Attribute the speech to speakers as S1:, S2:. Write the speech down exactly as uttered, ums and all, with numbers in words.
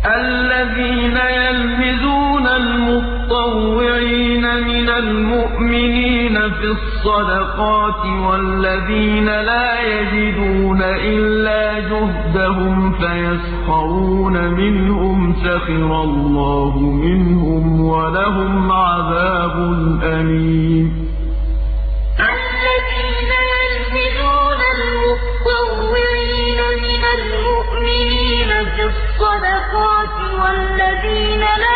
S1: الذين يلمزون المطوعين من المؤمنين في الصدقات والذين لا يجدون إلا جهدهم فيسخرون منهم سخر الله منهم ولهم عذاب أليم الذين يلمزون المطوعين من المؤمنين في الصدقات والذين لا